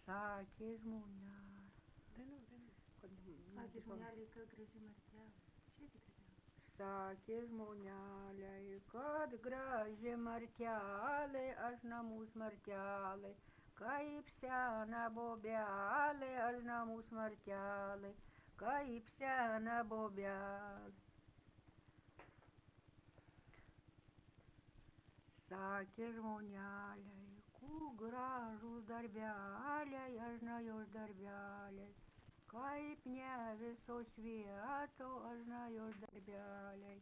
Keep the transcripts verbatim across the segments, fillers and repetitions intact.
Sakė žmonelė. Dainuok, dainuok. Sakė žmoneliai, kad graži martelė. Šiaip gražiausia. Sakė žmoneliai, kad graži martelė, aš namus martelė, kaip sena bobelė, aš namus martelė, kaip sena bobelė. Sakė žmoneliai, ku gražūs darbeliai, aš na jos darbeliai, kaip ne visos vietos, aš na jos darbeliai,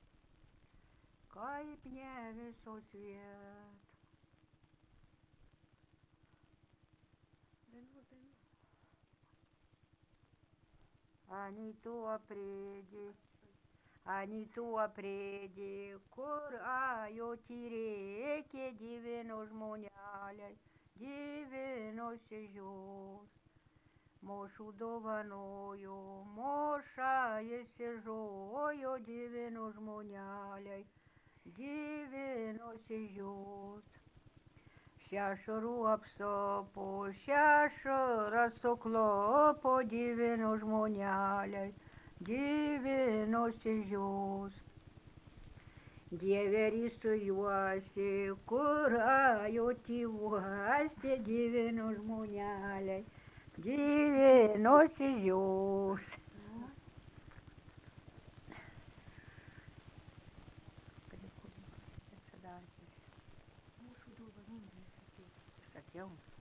kaip ne visos vietos. Dainuok, dainuok. Ani tuo priedi, ani tuo priedi, kur ajo tyrėkė, divino žmoneliai, divinosi žios. Mošų dovanojo, moša įsižojo, divino žmoneliai, divinosi žios. Šešurų apsopo, šešurą suklopo, divino žmoneliai, divinosi žios. Dieverys su juosi, kur ajo tyvuosi, divino žmoneliai, divinosi jos. Mūsų dovanų nesakiau. Sakiau.